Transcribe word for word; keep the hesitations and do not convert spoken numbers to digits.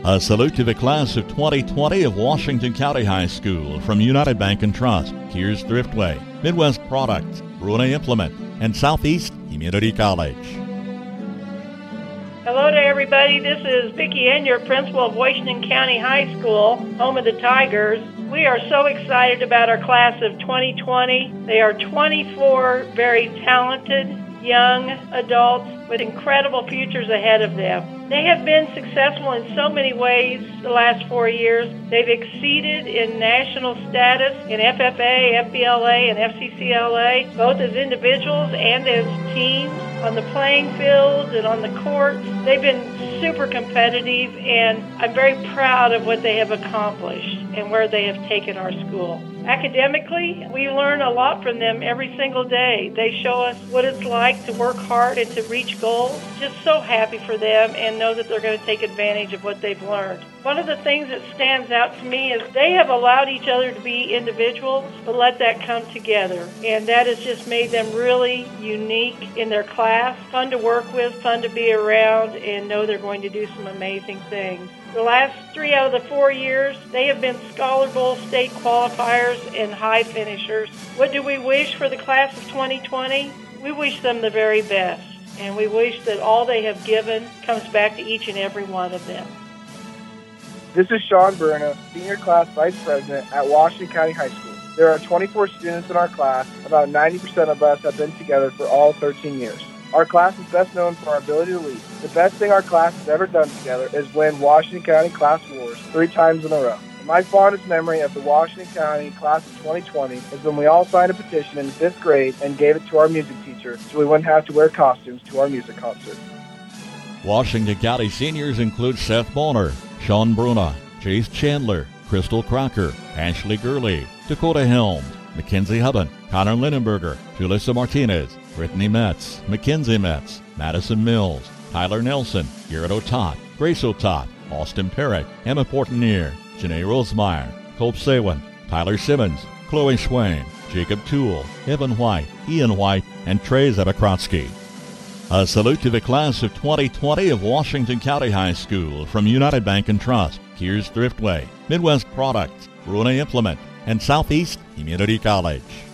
A salute to the class of twenty twenty of Washington County High School from United Bank and Trust, Kears Thriftway, Midwest Products, Bruna Implement, and Southeast Community College. Hello to everybody. This is Vicki N, your principal of Washington County High School, home of the Tigers. We are so excited about our class of twenty twenty. They are twenty-four very talented young adults with incredible futures ahead of them. They have been successful in so many ways the last four years. They've exceeded in national status in F F A, F B L A, and F C C L A, both as individuals and as teams. On the playing field and on the court, they've been super competitive, and I'm very proud of what they have accomplished and where they have taken our school. Academically, we learn a lot from them every single day. They show us what it's like to work hard and to reach goals. Just so happy for them and know that they're going to take advantage of what they've learned. One of the things that stands out to me is they have allowed each other to be individuals, but let that come together. And that has just made them really unique in their class, fun to work with, fun to be around, and know they're going to do some amazing things. The last three out of the four years, they have been Scholar Bowl state qualifiers and high finishers. What do we wish for the class of twenty twenty? We wish them the very best, and we wish that all they have given comes back to each and every one of them. This is Sean Bruna, Senior Class Vice President at Washington County High School. There are twenty-four students in our class. About ninety percent of us have been together for all thirteen years. Our class is best known for our ability to lead. The best thing our class has ever done together is win Washington County Class Wars three times in a row. My fondest memory of the Washington County Class of twenty twenty is when we all signed a petition in fifth grade and gave it to our music teacher so we wouldn't have to wear costumes to our music concert. Washington County seniors include Seth Bonner, Sean Bruna, Chase Chandler, Crystal Crocker, Ashley Gurley, Dakota Helms, Mackenzie Hubban, Connor Lindenberger, Julissa Martinez, Brittany Metz, Mackenzie Metz, Madison Mills, Tyler Nelson, Garrett O'Tott, Grace O'Tott, Austin Perrick, Emma Portenier, Janae Rosemeyer, Colt Sawan, Tyler Simmons, Chloe Swain, Jacob Toole, Evan White, Ian White, and Trey Zabakrotsky. A salute to the class of twenty twenty of Washington County High School from United Bank and Trust, Kears Thriftway, Midwest Products, Bruna Implement, and Southeast Community College.